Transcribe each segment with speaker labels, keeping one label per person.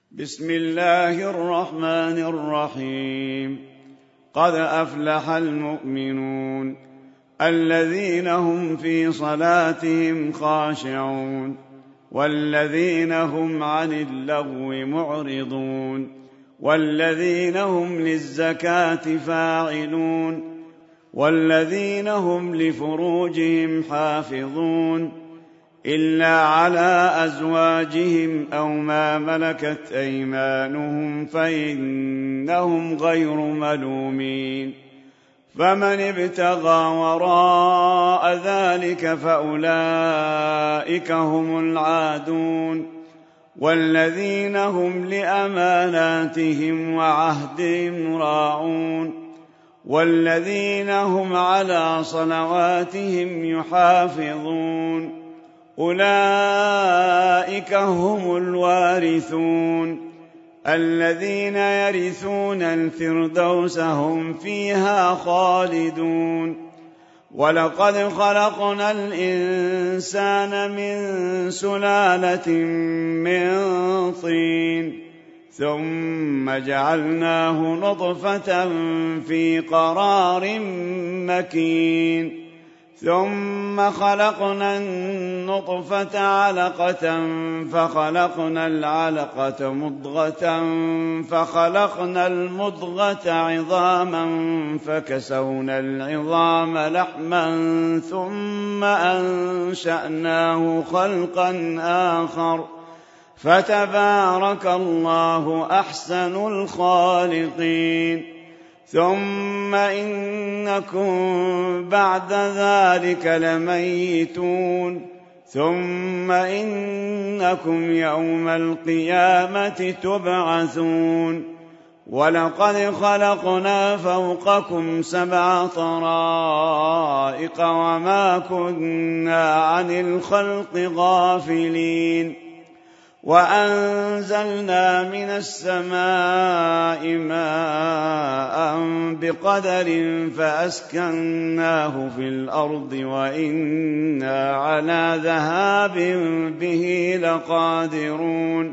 Speaker 1: بسم الله الرحمن الرحيم. قد أفلح المؤمنون الذين هم في صلاتهم خاشعون والذين هم عن اللغو معرضون والذين هم للزكاة فاعلون والذين هم لفروجهم حافظون إلا على أزواجهم أو ما ملكت أيمانهم فإنهم غير ملومين. فمن ابتغى وراء ذلك فأولئك هم العادون والذين هم لأماناتهم وعهدهم راعون والذين هم على صلواتهم يحافظون أولئك هم الوارثون الذين يرثون الفردوس هم فيها خالدون. ولقد خلقنا الإنسان من سلالة من طين ثم جعلناه نطفة في قرار مكين ثم خلقنا النطفة علقة فخلقنا العلقة مضغة فخلقنا المضغة عظاما فكسونا العظام لحما ثم أنشأناه خلقا آخر فتبارك الله أحسن الخالقين. ثم إنكم بعد ذلك لميتون ثم إنكم يوم القيامة تبعثون. ولقد خلقنا فوقكم 7 طرائق وما كنا عن الخلق غافلين وأنزلنا من السماء ماء بقدر فأسكناه في الأرض وإنا على ذهاب به لقادرون.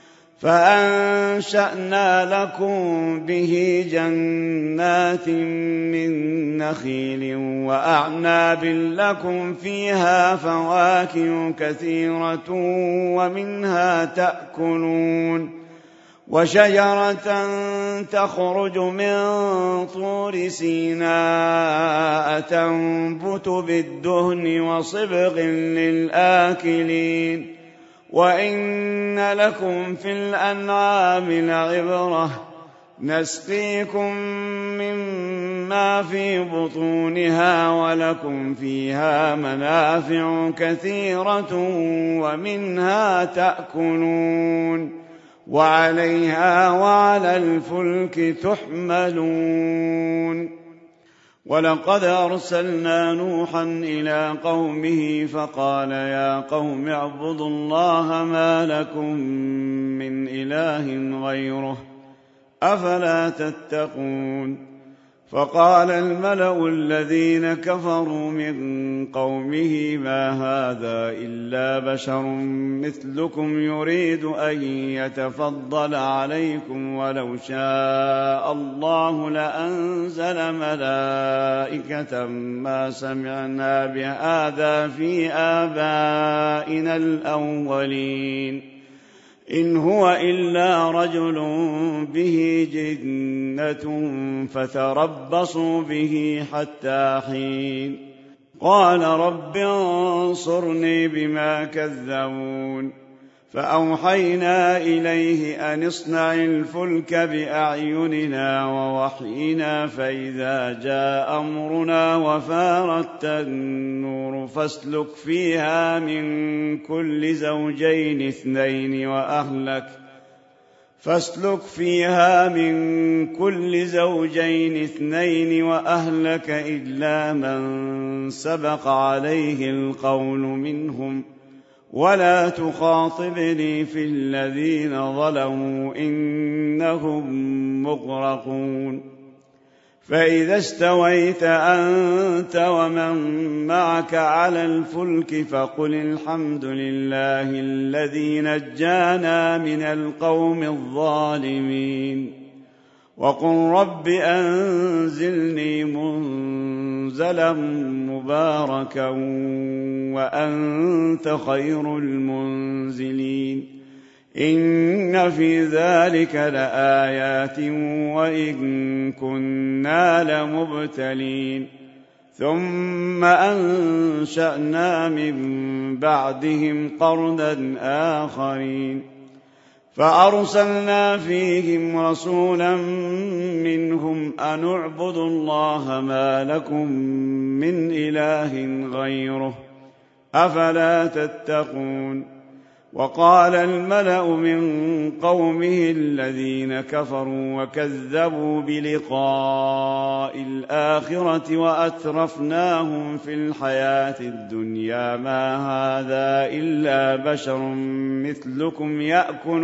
Speaker 1: فأنشأنا لكم به جنات من نخيل وأعناب لكم فيها فواكه كثيرة ومنها تأكلون وشجرة تخرج من طور سيناء تنبت بالدهن وصبغ للآكلين وإن لكم في الأنعام لعبرة نسقيكم مما في بطونها ولكم فيها منافع كثيرة ومنها تأكلون وعليها وعلى الفلك تحملون. ولقد أرسلنا نوحا إلى قومه فقال يا قوم اعبدوا الله ما لكم من إله غيره أفلا تتقون. فقال الملأ الذين كفروا من قومه ما هذا إلا بشر مثلكم يريد أن يتفضل عليكم ولو شاء الله لأنزل ملائكة ما سمعنا بهذا في آبائنا الأولين إن هو إلا رجل به جنة فتربصوا به حتى حين. قال رب انصرني بما كذبون. فأوحينا إليه أن اصنع الفلك بأعيننا ووحينا فإذا جاء أمرنا وفارت النور فاسلك فيها من كل زوجين اثنين وأهلك إلا من سبق عليه القول منهم ولا تخاطبني في الذين ظلموا إنهم مغرقون. فإذا استويت أنت ومن معك على الفلك فقل الحمد لله الذي نجانا من القوم الظالمين وقل رب أنزلني منزلا مباركا وأنت خير المنزلين إن في ذلك لآيات وإن كنا لمبتلين ثم أنشأنا من بعدهم قرنا آخرين فأرسلنا فيهم رسولا منهم أن اعبدوا الله ما لكم من إله غيره أفلا تتقون وقال الملأ من قومه الذين كفروا وكذبوا بلقاء الآخرة وأترفناهم في الحياة الدنيا ما هذا إلا بشر مثلكم يأكل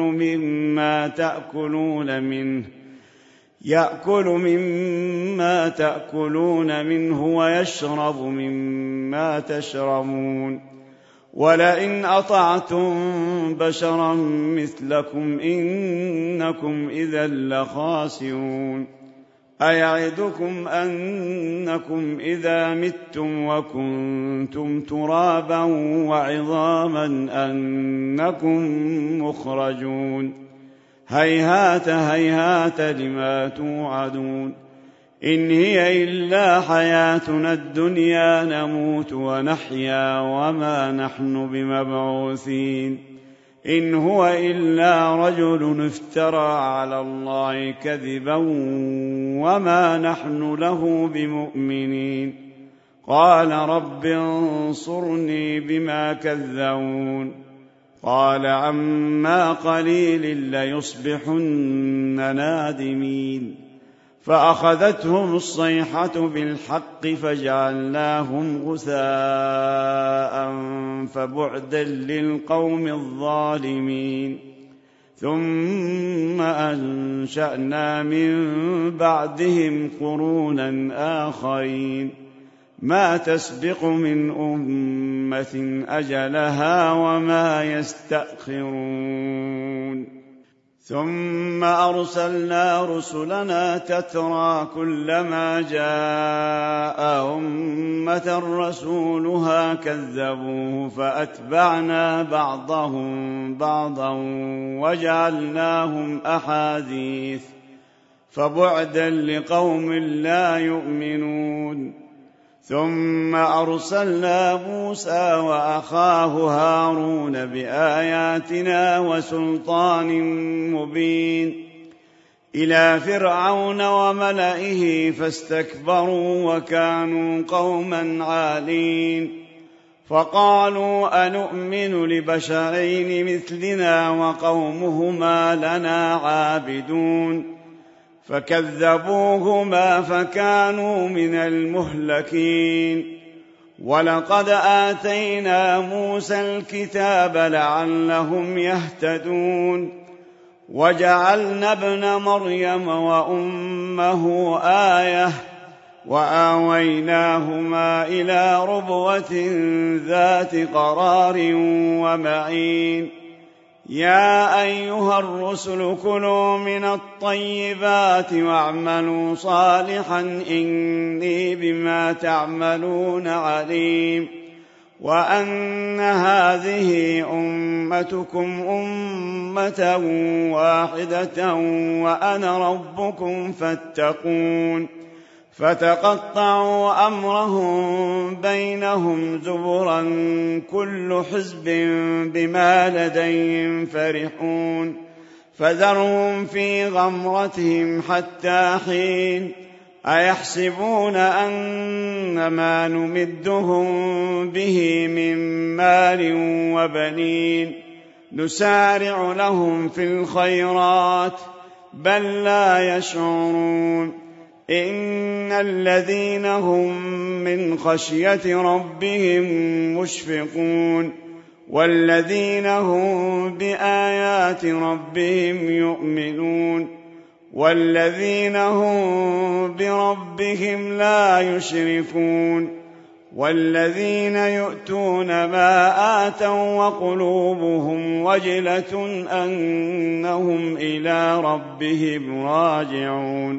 Speaker 1: مما تأكلون منه ويشرب مما تشربون ولئن أطعتم بشرا مثلكم إنكم إذا لخاسرون أيعدكم أنكم إذا متم وكنتم ترابا وعظاما أنكم مخرجون هيهات هيهات لما توعدون إن هي إلا حياتنا الدنيا نموت ونحيا وما نحن بمبعوثين إن هو إلا رجل افترى على الله كذبا وما نحن له بمؤمنين قال رب انصرني بما كذبون قال عما قليل ليصبحن نادمين فأخذتهم الصيحة بالحق فجعلناهم غثاء فبعدا للقوم الظالمين ثم أنشأنا من بعدهم قرونا آخرين ما تسبق من أمة أجلها وما يستأخرون ثم أرسلنا رسلنا تترى كلما جاء أمة رسولها كذبوه فأتبعنا بعضهم بعضا وجعلناهم أحاديث فبعدا لقوم لا يؤمنون ثم أرسلنا موسى وأخاه هارون بآياتنا وسلطان مبين إلى فرعون وملئه فاستكبروا وكانوا قوما عالين فقالوا أنؤمن لبشرين مثلنا وقومهما لنا عابدون فكذبوهما فكانوا من المهلكين ولقد آتينا موسى الكتاب لعلهم يهتدون وجعلنا ابن مريم وأمه آية وآويناهما إلى ربوة ذات قرار ومعين يا أيها الرسل كلوا من الطيبات واعملوا صالحا إني بما تعملون عليم وأن هذه أمتكم أمة واحدة وأنا ربكم فاتقون فتقطعوا أمرهم بينهم زبرا كل حزب بما لديهم فرحون فذرهم في غمرتهم حتى حين أيحسبون أن ما نمدهم به من مال وبنين نسارع لهم في الخيرات بل لا يشعرون إن الذين هم من خشية ربهم مشفقون والذين هم بآيات ربهم يؤمنون والذين هم بربهم لا يشركون والذين يؤتون ما آتوا وقلوبهم وجلة أنهم إلى ربهم راجعون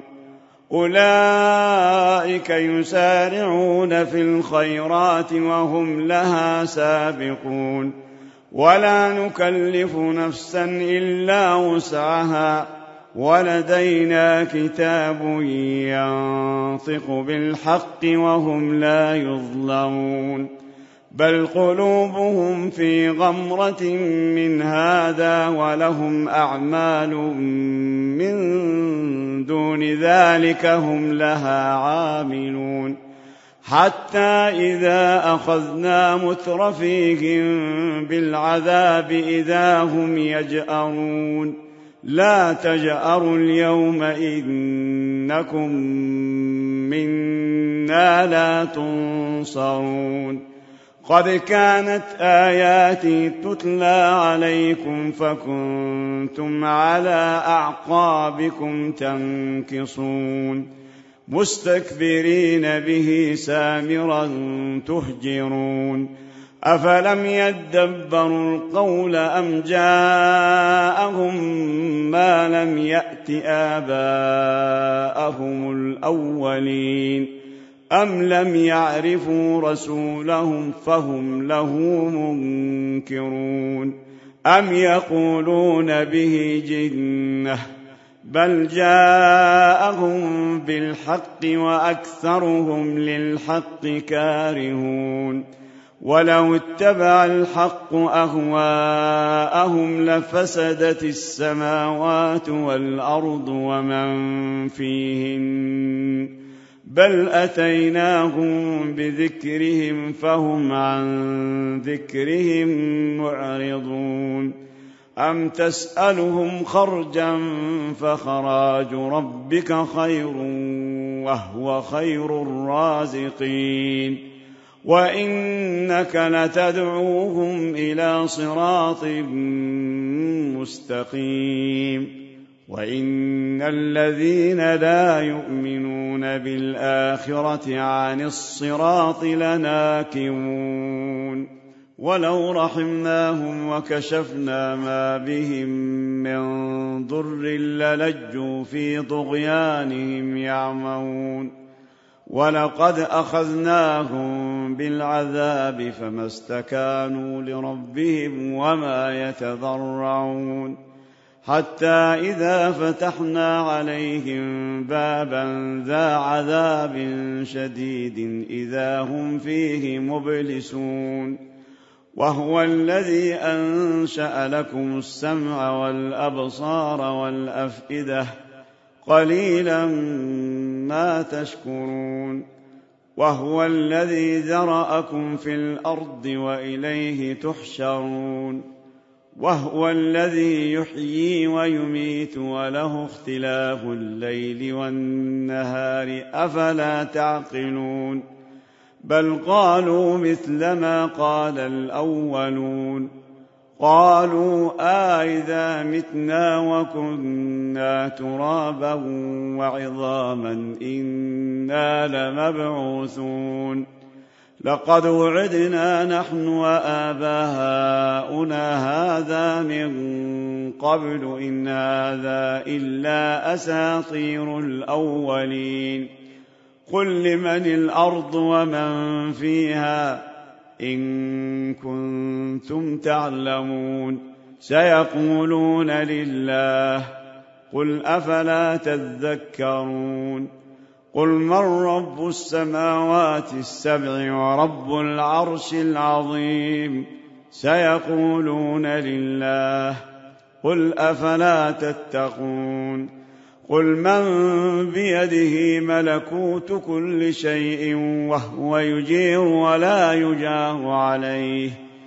Speaker 1: أولئك يسارعون في الخيرات وهم لها سابقون ولا نكلف نفسا إلا وسعها ولدينا كتاب ينطق بالحق وهم لا يظلمون بل قلوبهم في غمرة من هذا ولهم أعمال من دون ذلك هم لها عاملون حتى إذا أخذنا مترفيهم بالعذاب إذا هم يجأرون لا تجأروا اليوم إنكم منا لا تنصرون قد كانت آياتي تتلى عليكم فكنتم على أعقابكم تنكصون مستكبرين به سامرا تهجرون أفلم يدبروا القول أم جاءهم ما لم يأت آباءهم الأولين أم لم يعرفوا رسولهم فهم له منكرون أم يقولون به جنة بل جاءهم بالحق وأكثرهم للحق كارهون ولو اتبع الحق أهواءهم لفسدت السماوات والأرض ومن فيهن بل أتيناهم بذكرهم فهم عن ذكرهم معرضون أم تسألهم خرجا فخراج ربك خير وهو خير الرازقين وإنك لتدعوهم إلى صراط مستقيم وإن الذين لا يؤمنون بالآخرة عن الصراط لناكبون ولو رحمناهم وكشفنا ما بهم من ضر للجوا في طغيانهم يعمهون ولقد أخذناهم بالعذاب فما استكانوا لربهم وما يتضرعون حتى إذا فتحنا عليهم بابا ذا عذاب شديد إذا هم فيه مبلسون وهو الذي أنشأ لكم السمع والأبصار والأفئدة قليلا ما تشكرون وهو الذي ذرأكم في الأرض وإليه تحشرون وهو الذي يحيي ويميت وله اختلاف الليل والنهار أفلا تعقلون بل قالوا مثل ما قال الأولون قالوا أإذا متنا وكنا ترابا وعظاما إنا لمبعوثون لقد وعدنا نحن وآباؤنا هذا من قبل إن هذا إلا أساطير الأولين قل لمن الأرض ومن فيها إن كنتم تعلمون سيقولون لله قل أفلا تذكرون قل من رب السماوات السبع ورب العرش العظيم سيقولون لله قل أفلا تتقون قل من بيده ملكوت كل شيء وهو يجير ولا يجار عليه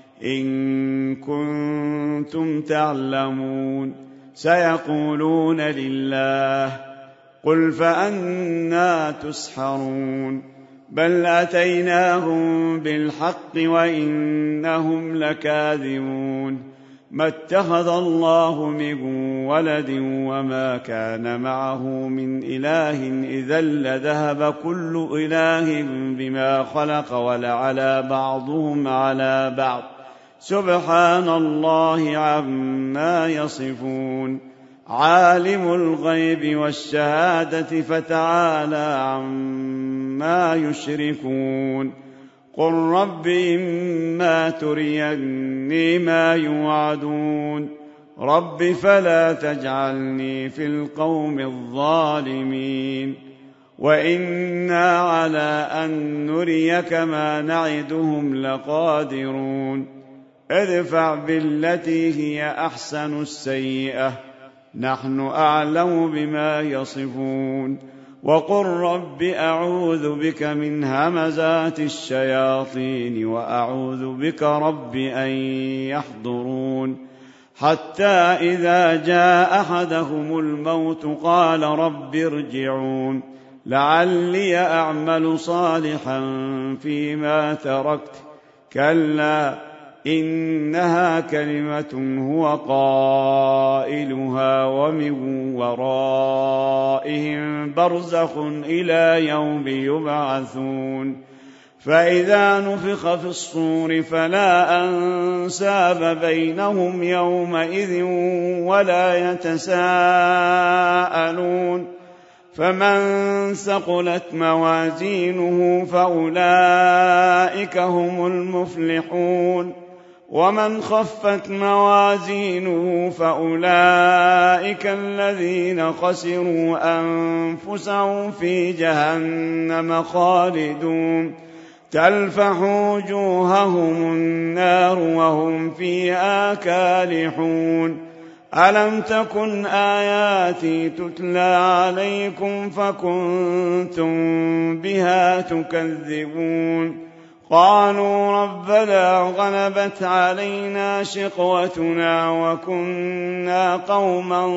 Speaker 1: إن كنتم تعلمون سيقولون لله قل فأنى تسحرون بل أتيناهم بالحق وإنهم لكاذبون ما اتخذ الله من ولد وما كان معه من إله إذا لذهب كل إله بما خلق ولعلى بعضهم على بعض سبحان الله عما يصفون عالم الغيب والشهادة فتعالى عما يشركون قل رب إما تريني ما يوعدون رب فلا تجعلني في القوم الظالمين وإنا على أن نريك ما نعدهم لقادرون ادفع بالتي هي أحسن السيئة نحن أعلم بما يصفون وقل رب أعوذ بك من همزات الشياطين وأعوذ بك رب أن يحضرون حتى إذا جاء أحدهم الموت قال رب ارجعون لعلي أعمل صالحا فيما تركت كلا إنها كلمة هو قائلها ومن ورائهم برزخ إلى يوم يبعثون فإذا نفخ في الصور فلا أنساب بينهم يومئذ ولا يتساءلون فمن ثقلت موازينه فأولئك هم المفلحون ومن خفت موازينه فأولئك الذين خسروا أنفسهم في جهنم خالدون تلفح وجوههم النار وهم فيها كالحون ألم تكن آياتي تتلى عليكم فكنتم بها تكذبون قالوا ربنا غلبت علينا شقوتنا وكنا قوما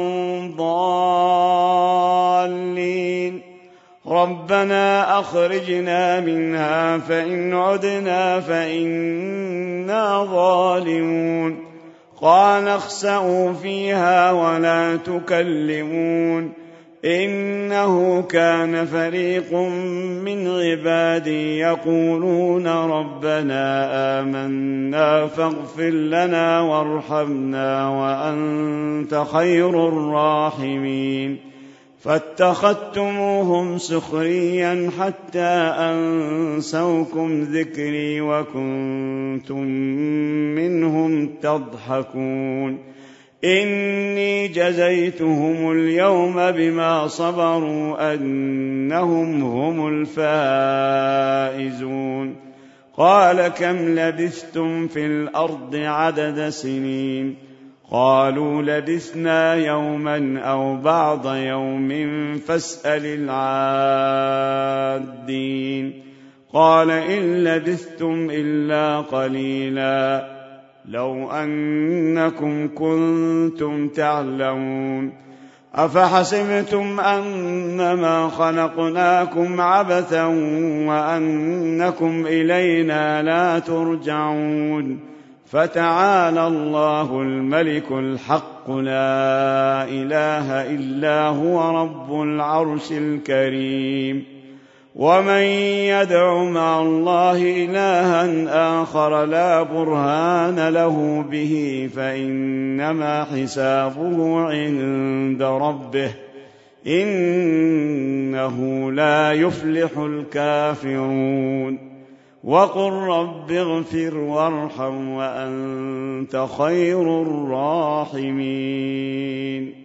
Speaker 1: ضالين ربنا أخرجنا منها فإن عدنا فإنا ظالمون قال اخسئوا فيها ولا تكلمون إنه كان فريق من عبادي يقولون ربنا آمنا فاغفر لنا وارحمنا وأنت خير الراحمين فاتخذتموهم سخريا حتى أنسوكم ذكري وكنتم منهم تضحكون إني جزيتهم اليوم بما صبروا أنهم هم الفائزون قال كم لبثتم في الأرض عدد سنين قالوا لبثنا يوما أو بعض يوم فاسأل العادين قال إن لبثتم إلا قليلا لو أنكم كنتم تعلمون أفحسبتم أنما خلقناكم عبثا وأنكم إلينا لا ترجعون فتعالى الله الملك الحق لا إله إلا هو رب العرش الكريم ومن يدع مع الله إلها آخر لا برهان له به فإنما حسابه عند ربه إنه لا يفلح الكافرون وقل رب اغفر وارحم وأنت خير الراحمين